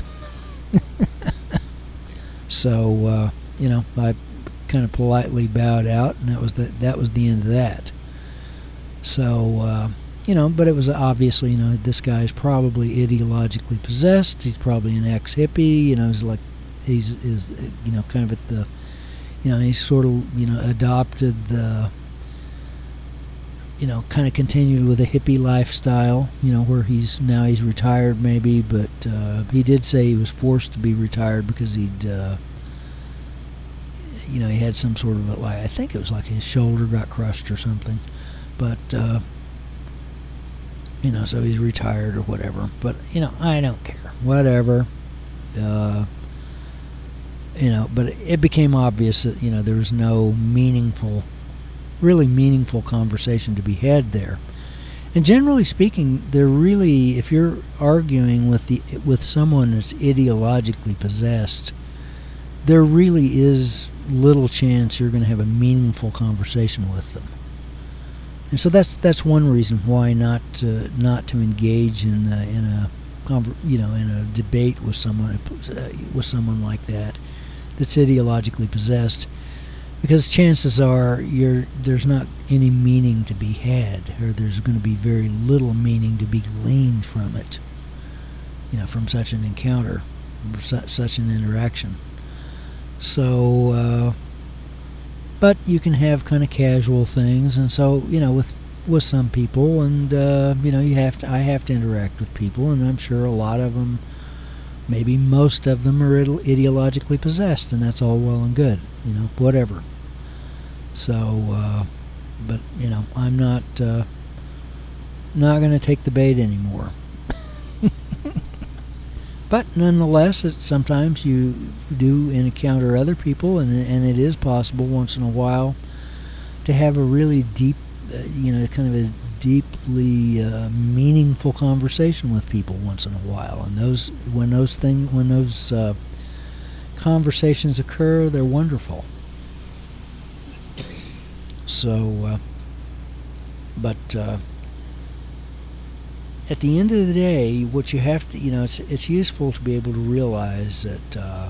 so, uh, you know, I kind of politely bowed out, and that was the, that was the end of that. So, uh, you know, but it was obviously, you know, this guy's probably ideologically possessed. He's probably an ex-hippie. You know, he's like, he's, is, you know, kind of at the, you know, he's sort of, you know, adopted the, you know, kind of continued with a hippie lifestyle, you know, where he's now he's retired maybe, but uh, he did say he was forced to be retired because he'd, uh, you know, he had some sort of, a, like, I think it was like his shoulder got crushed or something, but, uh, you know, so he's retired or whatever, but, you know, I don't care, whatever, uh, you know, but it became obvious that, you know, there was no meaningful really meaningful conversation to be had there. And generally speaking, they're really, if you're arguing with the with someone that's ideologically possessed, there really is little chance you're going to have a meaningful conversation with them. And so that's that's one reason why not to, not to engage in a, in a you know in a debate with someone uh, with someone like that that's ideologically possessed. Because chances are you're, there's not any meaning to be had, or there's going to be very little meaning to be gleaned from it, you know, from such an encounter, such, such an interaction. So, uh, but you can have kind of casual things, and so, you know, with with some people, and, uh, you know, you have to, I have to interact with people, and I'm sure a lot of them, maybe most of them are ideologically possessed, and that's all well and good, you know, whatever. So, uh, but, you know, I'm not, uh, not going to take the bait anymore. But nonetheless, it, sometimes you do encounter other people, and, and it is possible once in a while to have a really deep, uh, you know, kind of a deeply uh, meaningful conversation with people once in a while. And those, when those thing, when those uh, conversations occur, they're wonderful. So, uh, but uh, at the end of the day, what you have to, you know, it's it's useful to be able to realize that uh,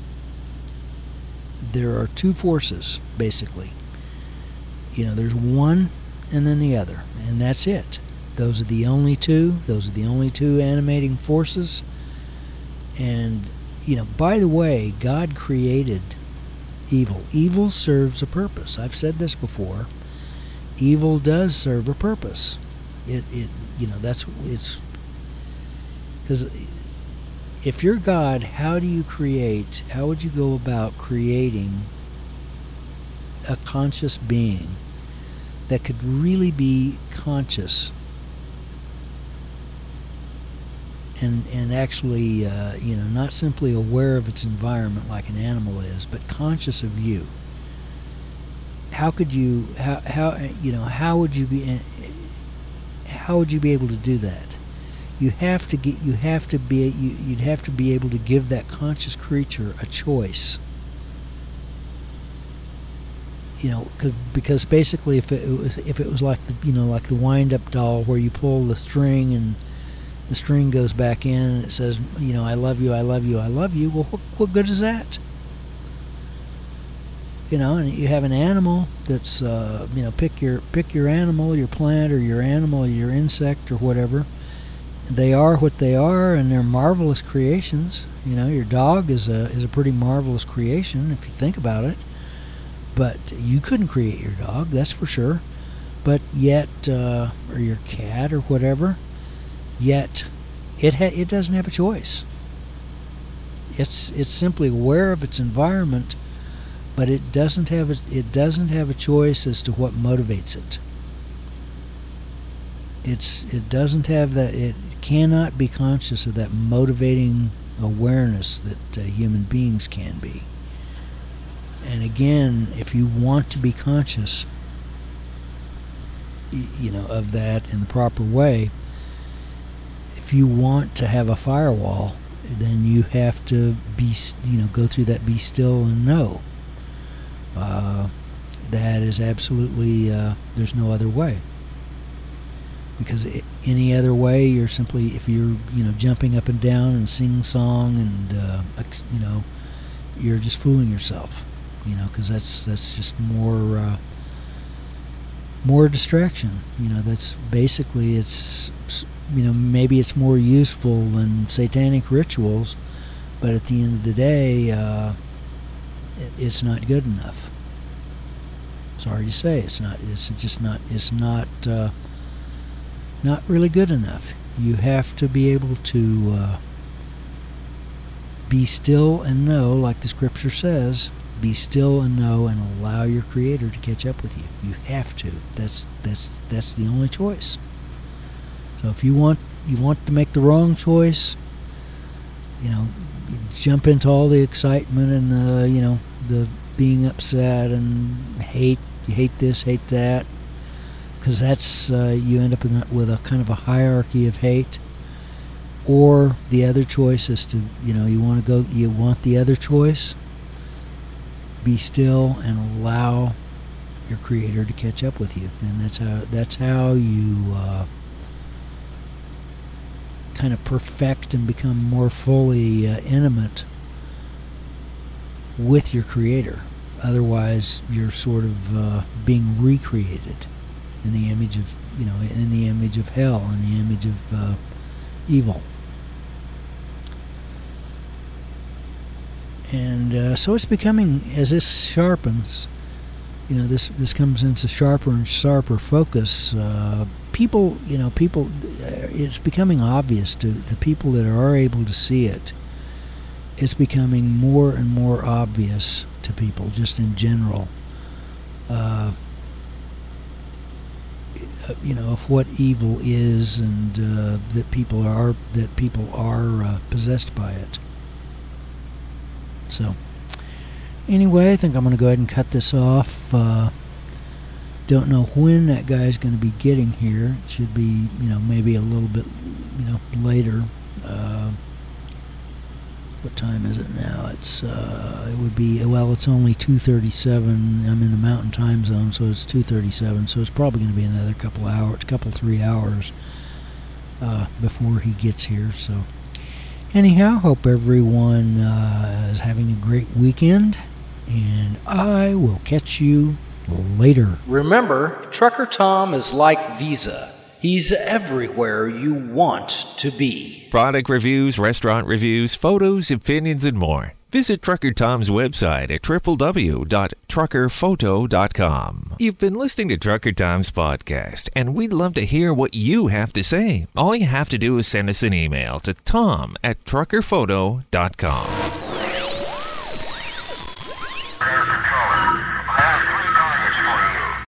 there are two forces, basically. You know, there's one and then the other, and that's it. Those are the only two. Those are the only two animating forces. And, you know, by the way, God created evil. Evil serves a purpose. I've said this before. Evil does serve a purpose. It, it you know, that's, it's, because if you're God, how do you create, how would you go about creating a conscious being that could really be conscious and and actually, uh, you know, not simply aware of its environment like an animal is, but conscious of you? How could you, how, how you know, how would you be, how would you be able to do that? You have to get, you have to be, you, you'd have to be able to give that conscious creature a choice. You know, because basically, if it was, if it was like the, you know, like the wind-up doll where you pull the string and the string goes back in and it says, you know, I love you, I love you, I love you. Well, what, what good is that? You know, and you have an animal that's, uh, you know, pick your pick your animal, your plant, or your animal, your insect, or whatever. They are what they are, and they're marvelous creations. You know, your dog is a is a pretty marvelous creation if you think about it. But you couldn't create your dog, that's for sure. But yet, uh, or your cat or whatever, yet it ha- it doesn't have a choice. It's it's simply aware of its environment, but it doesn't have a, it doesn't have a choice as to what motivates it. It's it doesn't have that. It cannot be conscious of that motivating awareness that uh, human beings can be. And again, if you want to be conscious, you know, of that in the proper way, if you want to have a firewall, then you have to be, you know, go through that be still and know. Uh, that is absolutely, uh, there's no other way. Because it, any other way, you're simply, if you're, you know, jumping up and down and sing song and, uh, you know, you're just fooling yourself. You know, because that's that's just more uh, more distraction. You know, that's basically, it's, you know, maybe it's more useful than satanic rituals, but at the end of the day, uh, it, it's not good enough. Sorry to say, it's not. It's just not. It's not. Uh, not really good enough. You have to be able to uh, be still and know, like the scripture says. Be still and know, and allow your Creator to catch up with you. You have to. That's that's that's the only choice. So if you want you want to make the wrong choice, you know, you jump into all the excitement and the, you know, the being upset and hate. You hate this, hate that, because that's uh, you end up in that, with a kind of a hierarchy of hate. Or the other choice is to, you know, you want to go. You want the other choice. Be still and allow your Creator to catch up with you, and that's how that's how you uh, kind of perfect and become more fully uh, intimate with your Creator. Otherwise, you're sort of uh, being recreated in the image of, you know, in the image of hell, in the image of uh, evil. And uh, so it's becoming, as this sharpens, you know, this this comes into sharper and sharper focus. Uh, people, you know, people, it's becoming obvious to the people that are able to see it. It's becoming more and more obvious to people, just in general. Uh, you know, of what evil is, and uh, that people are that people are uh, possessed by it. So, anyway, I think I'm going to go ahead and cut this off. Uh, don't know when that guy's going to be getting here. It should be, you know, maybe a little bit, you know, later. Uh, what time is it now? It's, uh, it would be, well, it's only two thirty-seven. I'm in the Mountain Time Zone, so it's two thirty-seven. So it's probably going to be another couple hours, couple, three hours uh, before he gets here. So, anyhow, hope everyone uh, is having a great weekend, and I will catch you later. Remember, Trucker Tom is like Visa. He He's everywhere you want to be. Product reviews, restaurant reviews, photos, opinions, and more. Visit Trucker Tom's website at w w w dot trucker photo dot com. You've been listening to Trucker Tom's podcast, and we'd love to hear what you have to say. All you have to do is send us an email to tom at trucker photo dot com.